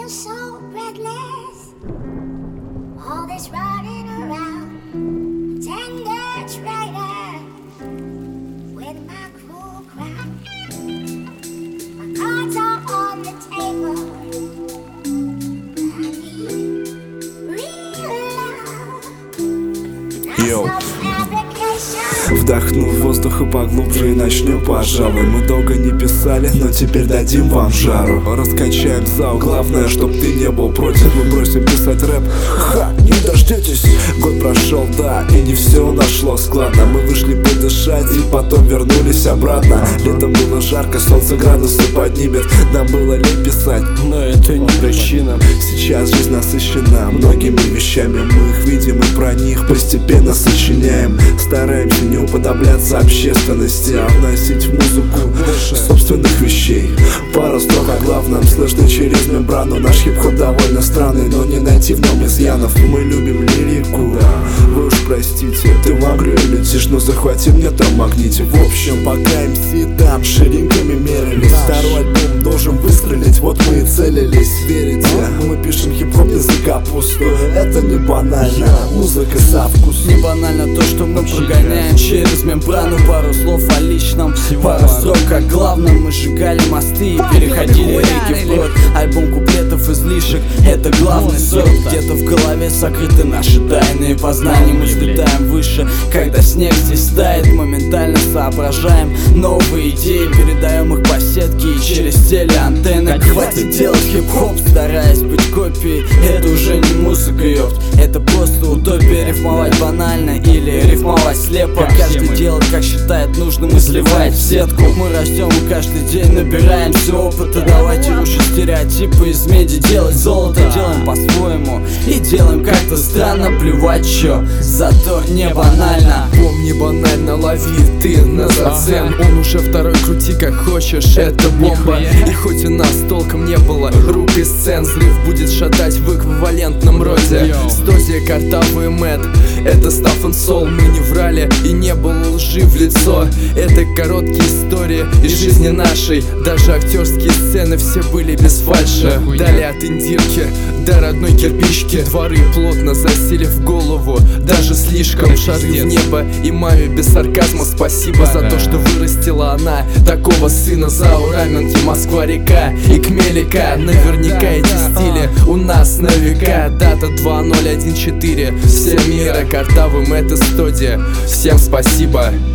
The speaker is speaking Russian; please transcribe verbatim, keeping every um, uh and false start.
feel so breathless. All this running around, tender traitor with my cruel crown. My cards are on the table. I need real love. Йоу. That's no fabrication. Вдохну воздуха поглубже и начнем, пожалуй. Мы долго не писали, но теперь дадим вам жару. Раскачаем зал, главное, чтоб ты не был против. Мы бросим писать рэп, ха, не дождетесь. Год прошел, да, и не все нашло складно. Мы вышли подышать и потом вернулись обратно. Летом было жарко, солнце градусы поднимет. Нам было лень писать, но это не причина. Сейчас жизнь насыщена многими вещами. Мы их видим и про них постепенно сочиняем. Стараемся не уподобляться общественности, а вносить в музыку больше собственных вещей. Пару строк о главном слышно через мембрану. Наш хип-хоп довольно странный, но не найти в нем изъянов. Мы любим лирику, вы уж простите. Ты в Англию летишь, но захвати мне там магните. В общем, пока эм си там ширингами мерились, второй альбом должен выстрелить, вот мы и целились. Верите, мы пишем хип-хоп не за капусту. Это не банально, музыка со вкусом. Не банально то, что мы прогоняем через мембрану. Пару слов о личном, пару строк о главном. Мы сжигали мосты и переходили реки вброд. Альбом куплетов излишек, это главный сорт. Где-то в голове сокрыты наши тайные познания. Мы взлетаем выше, когда снег здесь тает. Моментально соображаем новые идеи, передаем их по сетке и через телеантенны. Хватит делать хип-хоп, стараясь быть копией. Это уже не музыка, ёпт, это просто утопия. Рифмовать банально или рифмовать слепо. Каждый делает, как считает нужным, и сливает в сетку. Мы растем и каждый день набираемся опыта. Давайте рушить стереотипы, из меди делать золото. Делаем по-своему и делаем как-то странно. Плевать чё, зато не банально. Помни, банально лови ты на зацен. Он уже второй, крути как хочешь, это бомба. И хоть у нас толком не было рук и сцен, взрыв будет шатать в эквивалентном роде. Стозия, картавый мэт, это Stuff and Soul. Мы не врали и не было лжи в лицо. Это короткие истории из жизни нашей. Даже актерские сцены все были без фальши. Дали от индирки до родной кирпички. Дворы плотно засели в голову, даже слишком. Шары в небо и маме без сарказма спасибо за то, что вырастила она такого сына. Заураменки, Москва-река и Кмелика. Наверняка эти стили у нас на века. Дата два ноль один четыре. Всем мира, картавым это студия. Всем спасибо.